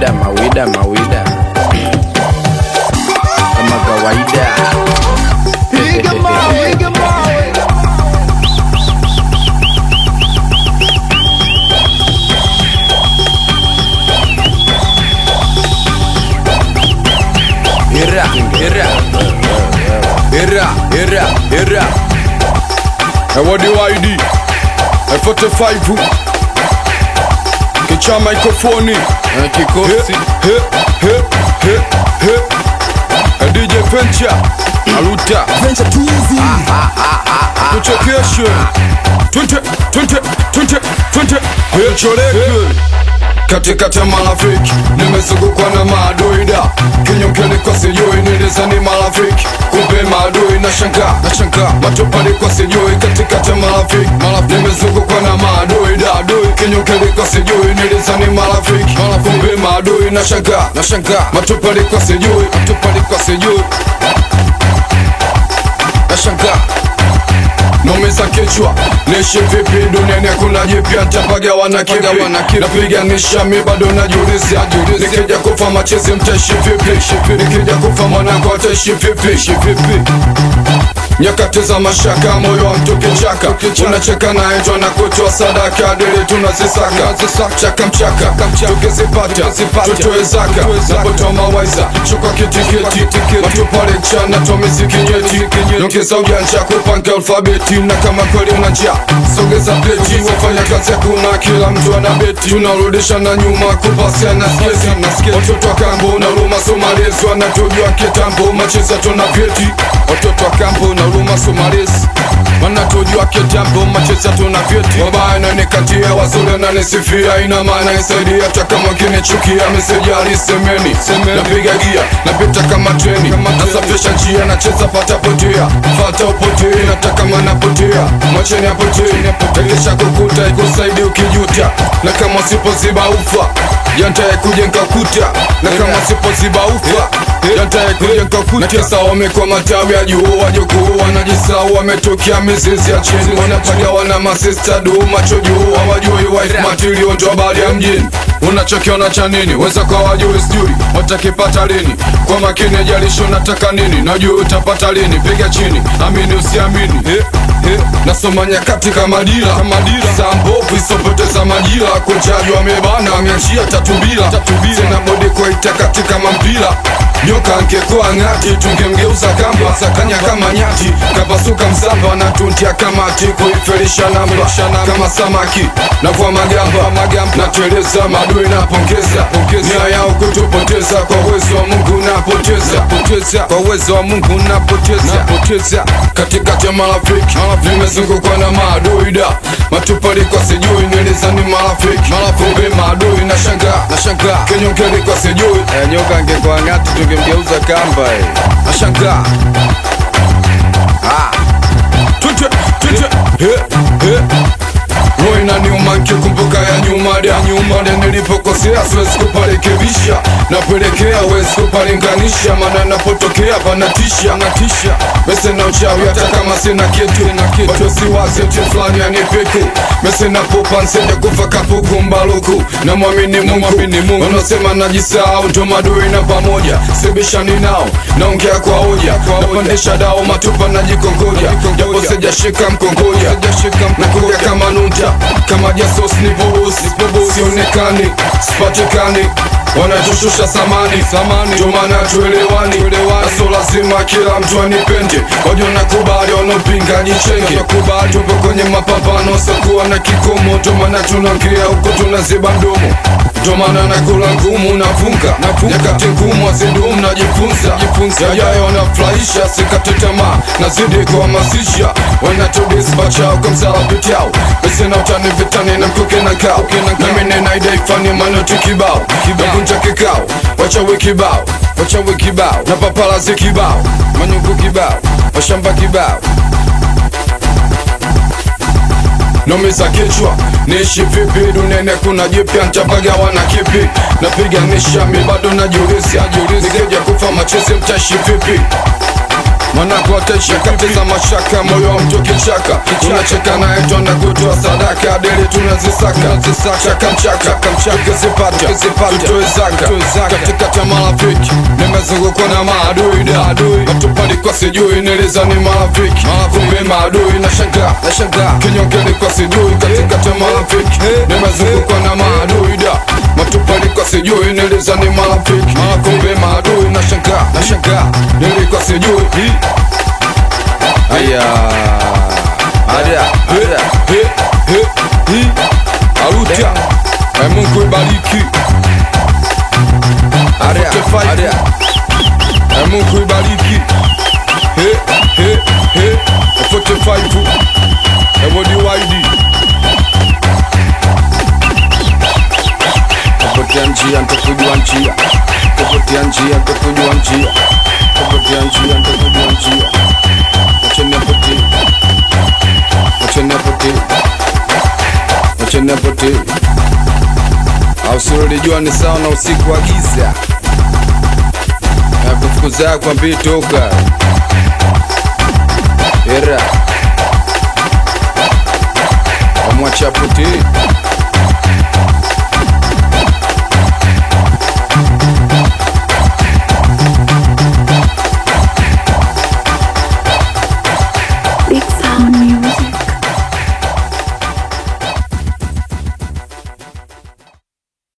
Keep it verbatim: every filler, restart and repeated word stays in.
mawida mawida mawida kama kawaida. Piga mawe, piga mawe. Era, era, era, era, era. Ewa D Y D F forty-five Kicha microphone Kikosi He, he, he, he D J Venture Aluta Venture too easy. Kuchekeshe Twente, twente, twente, twente He choreke Katikati ya marafiki nimezungukwa na maadui da kinyongeni kwa sijui nileza ni marafiki kumbe maadui na shanga na shanga matopali kwa sijui katikati ya marafiki nimezungukwa na maadui da adui kinyongeni kwa sijui nileza ni marafiki kumbe maadui na shanga na shanga matopali kwa sijui matopali kwa sijui na shanga Nomeza kichwa, nishi vipi duniani kuna jipya ntapaga wana kipi napiganisha mi bado najiuliza nikija kufa machezi mtaishi vipi nikija kufa mwanangu ataishi vipi nyakati za mashaka moyo wa mtu kichaka unacheka na enjwa na kutoa sadaka dili tunazisaka chaka mchaka tukizipata tutoe zaka napotoa mawaiza chukwa kitiketi matupale chana tomiziki nyeti nyongeza ujanja kupanga alfabeti na kama kweli unajia sogeza pleti wafanya kazi ya kuna kila mtu ana beti tunarudisha na nyuma kupasia na skesi watoto wa kambo na luma somalezi wanatujua kitambo macheza tuna vyeti watoto wa kambo na luma somalezi wanatujua kitambo macheza tuna vyeti wabaya na nikatia wazuri na nisifia ina maana isaidia taka mwakini chukia meseji alisemeni napiga gia napita kama treni nasafisha njia nacheza pata potea fata upotee nataka mana potea mwacheni apotee tekesha kukuta ikusaidi ukijuta na kama sipoziba ufa yantaye kujenga kuta na kama sipoziba ufa yantaye kujenga kuta na kisa wamekwa matawi ya juu wajukuu wanajisau wametokea mizizi ya chini wanapaga wana masista duu macho juu hawajui wife material ndo habari ya mjini unachokiona cha nini weza kwa wajui sijui watakipata lini kwa makini jalisho nataka nini najua utapata lini piga chini amini usiamini he, he. nasoma nyakati kama dila saa mbovu isopoteza majira kunjajwa mebana ameachia tatubila sina bodi kuaita katika mampila nyoka angekuwa ngati tungemgeuza kamba sakanya kama nyati kapasuka msamba na tuntia kamati kuifelisha namba kama samaki na kwa magamba na teleza madui na pongeza nia yao kutupoteza kwa uwezo wa Mungu napoteza poteza kwa uwezo wa Mungu napoteza poteza katikati ya marafiki nimezungukwa na maadui da matupali kwa sijui nileza ni marafiki kumbe maadui na shanga na shanga kinyongeni kwa sijui eh, nyoka angekuwa ngati tungemgeuza kamba eh. na shanga Ah, Tute, tute, he, he Roho inaniuma nikikumbuka ya nyuma ya nyuma ya nilipokosea siwezi kuparekebisha napelekea wezi kupalinganisha maana napotokea panatisha natisha mese na uchawi hata kama sina kitu bado siwazi mti fulani anipiku mese na popa nsende kufa kapuku mbaluku na mwamini Mungu wanasema najisahau ndo madui na pamoja sibishani nao naongea kwa hoja napandisha dao matupa najikongoja japo sijashika mkongoja nakuja kama nunta kama jasos ni bobosi sionekani sipatikani wanatushusha samani jomana tuelewani naso lazima kila mtu anipende wajo nakubali wanopinga jichenge tupo kwenye mapambano sokuwa na kikomo jomana tunaongea huko tunaziba mdomo jomana nakula ngumu nafunga nyakati ngumu wazidumu najifunza yajayo wanafurahisha sikate tamaa nazidi kuhamasisha wanatudisbachao kwa msalabiti yao mesena utani vitani na mkuke na kao nami nenaidai manoti kibao nakunja kikao wachawi kibao wachawi kibao na papalazi kibao manyungu kibao washamba kibao Nomeza kichwa, niishi vipi duniani kuna jipya ntapaga wana kipi napiganisha mi bado najiuliza nikija kufa machezi mtaishi vipi Mwanako ataisha kateza mashaka, moyo wa mtu kichaka. Unacheka naye tuanda kutoa sadaka, deli tunazisaka, chaka mchaka, tukizipata, tutoe zaka. Katikati ya marafiki, nimezungukwa na maadui da matupali kwa sijui, niliza ni marafiki, kumbe maadui na shanga, kinyongeli kwa sijui. Katikati ya marafiki, nimezungukwa na maadui da matupali kwa sijui, niliza ni marafiki, kumbe maadui na shanga, nilikuwa sijui. Aya Ada Ada He he he Aruta Ay Mungu ibariki Ada Ada Ay Mungu ibariki He he he forty-five Ewodi waidi Kupotea njia nitakujua njia Kupotea njia nitakujua njia Kupotea njia nitakujua njia Wacheni apotee Wacheni apotee Wacheni apotee au usilolijua ni sawa na usiku wa giza na kufukuza kwa mbii toka Era Wamwacha apotee